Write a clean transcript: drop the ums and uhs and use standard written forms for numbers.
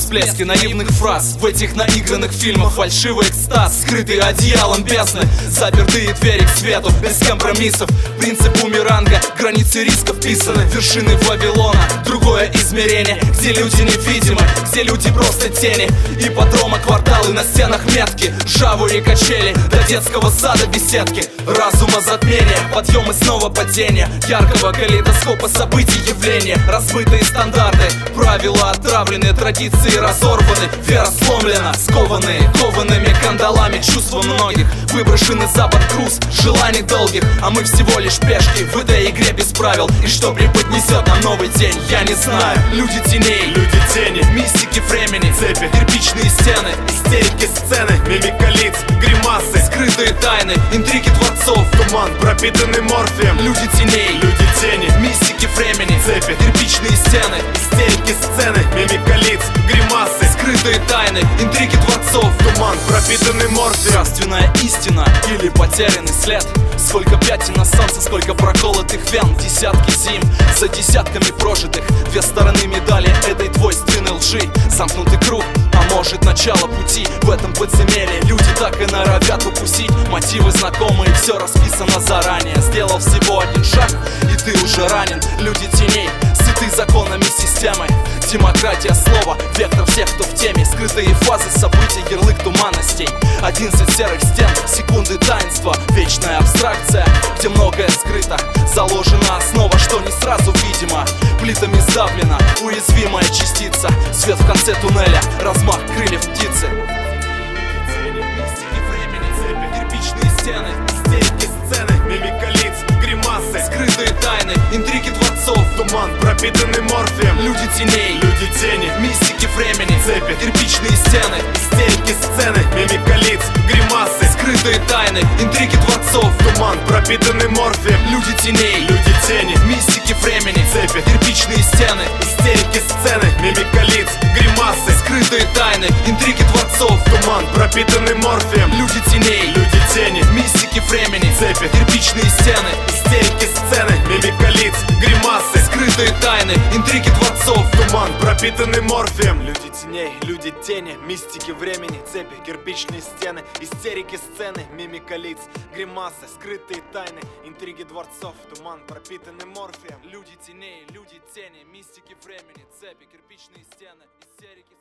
всплески наивных фраз. В этих наигранных фильмах фальшивый экстаз, скрытый одеялом бездны, запертые двери к свету, без компромиссов. Принцип бумеранга, границы риска вписаны. Вершины Вавилона, другое измерение, где люди невидимы, где люди просто тени. Ипподрома, кварталы, на стенах метки, ржавые качели, до детского сада беседки. Разума затмение, подъем и снова падение яркого калейдоскопа событий, явления. Разбытые стандарты, правила отравлены, традиции разорваны, вера сломлена, скованные коваными кандалами. Чувства многих выброшены за борт груз желаний долгих, а мы всего лишь пешки в этой игре без правил. И что преподнесет нам новый день, я не знаю. Люди теней, люди тени, мистики времени, цепи, кирпичные стены, истерики сцены, мимика лиц, гримасы, скрытые тайны, интриги дворцов, туман, пропитанный морфием. люди теней, люди тени, мистики времени, цепи, кирпичные стены, истерики сцены, мимика лиц, гримасы, скрытые тайны, интриги дворцов, туман, пропитанный морфием. нравственная истина или потерянный след. Сколько пятен на солнце, сколько проколотых вен, десятки зим за десятками прожитых. Две стороны медали этой двойственной лжи, замкнутый круг, а может начало пути. В этом подземелье люди так и норовят укусить. Мотивы знакомые, все расписано заранее. Сделал всего один шаг, и ты уже ранен. Люди теней, сыты законами системы. Демократия слова, вектор всех, кто в теме. Скрытые фазы событий, ярлык туманностей. 11 серых стен, секунды таинства. Вечная абстракция, где многое скрыто. Заложена основа, что не сразу видимо. Плитами сдавлена уязвимая частица. Свет в конце туннеля, размах крыльев птицы. Кирпичные стены, истерики сцены, мимика лиц, гримасы, скрытые тайны, интриги дворцов, туман, пропитанный морфием. люди теней, люди тени, мистики времени, цепи, кирпичные стены, истерики сцены, мимика лиц, гримасы, скрытые тайны, интриги дворцов, туман, пропитанный морфием. люди теней, люди тени, мистики времени, цепи, кирпичные стены, истерики сцены, мимика лиц, гримасы, скрытые тайны, интриги дворцов, туман, пропитанный морфием. люди теней, люди тени, мистики времени, цепи, кирпичные стены, истерики сцены, мимика лиц, гримасы, скрытые тайны, интриги дворцов, туман, пропитанный морфием. Люди теней, люди тени, мистики времени, цепи, кирпичные стены, истерики сцены, мимика лиц, гримасы, скрытые тайны, интриги дворцов, туман, пропитанный морфием. люди теней, люди тени, мистики времени, цепи, кирпичные стены, истерики